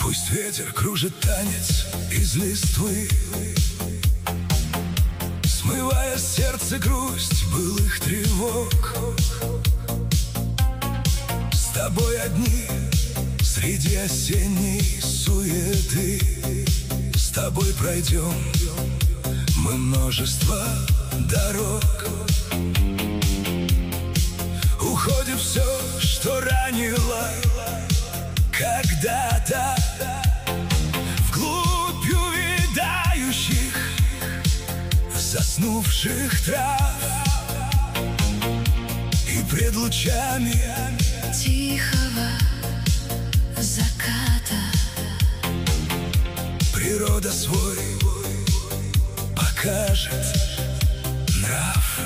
Пусть ветер кружит танец из листвы, смывая с сердца грусть былых тревог. С тобой одни среди осенней суеты, с тобой пройдем мы множество дорог. Уходит все, что ранило когда-то, вглубь увядающих заснувших трав. И пред лучами тихого заката природа свой покажет нрав.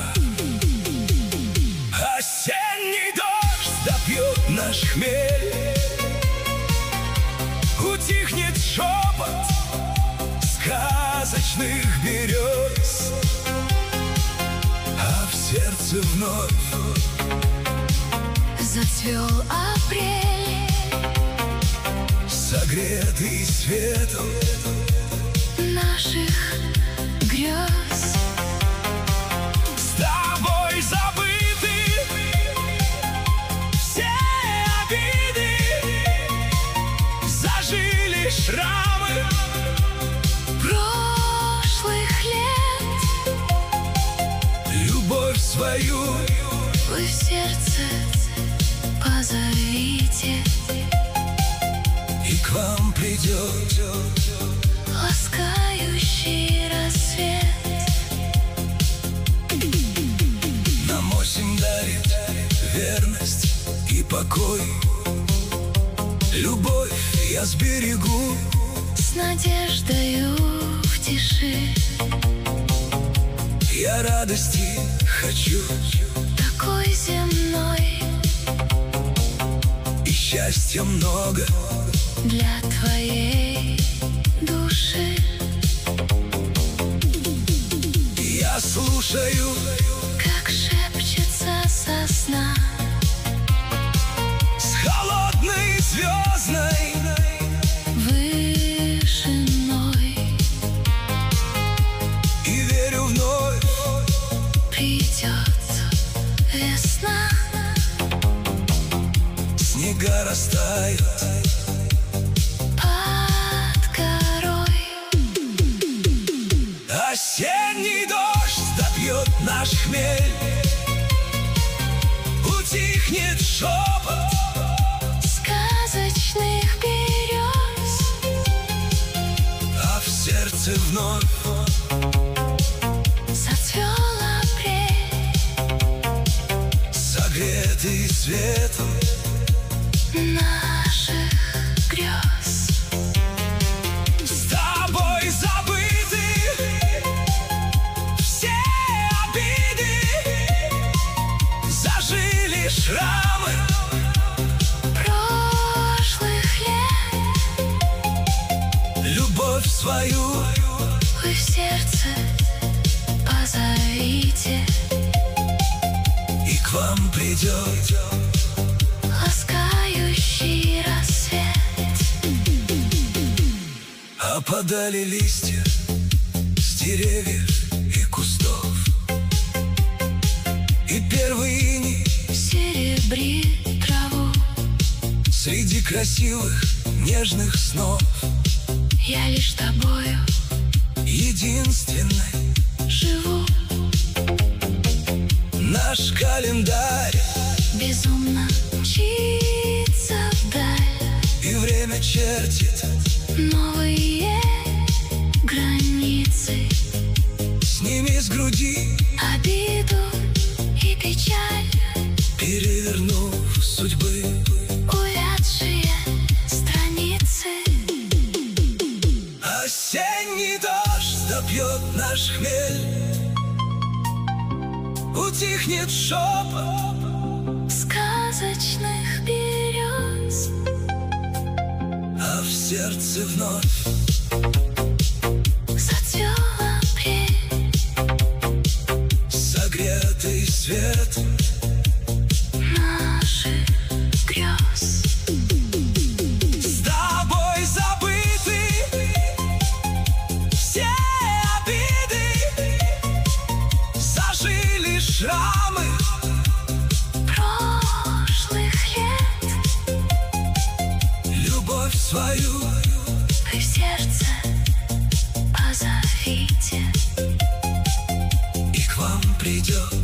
Осенний дождь допьет наш хмель, утихнет шепот сказочных берез, а в сердце вновь зацвел апрель, согретый светом наших грез. С тобой забыты все обиды, зажили шрамы прошлых лет. Любовь свою Вы в сердце позовите, и к вам придет ласкающий рассвет. нам осень дарит верность и покой. Любовь я сберегу С надеждою в тиши, я радости хочу такой земной, и счастья много для твоей души. я слушаю, Как шепчется сосна с холодной звездной вышиной, и верю вновь придет весна. снега растают Под горой осенний дождь допьет наш хмель, утихнет шепот сказочных берез, а в сердце вновь зацвел апрель, согретый светом наших грез. с тобой забыты все обиды, зажили шрамы Прошлых лет любовь свою вы в сердце позовите, и к вам придет ласкающий рассвет. опадали листья с деревьев и кустов, и первый иней Серебрит траву, среди красивых нежных снов. я лишь тобою Единственной живу. наш календарь, Безумно мчится вдаль, и время чертит новые границы. сними с груди, Обиду и печаль, перевернув судьбы. увядшие страницы. Осенний дождь допьет наш хмель, утихнет шепот Сказочных берез, а в сердце вновь зацвел апрель, согретый свет наших грез. с тобой забыты шрамы прошлых лет. любовь свою Вы в сердце позовите, и к вам придет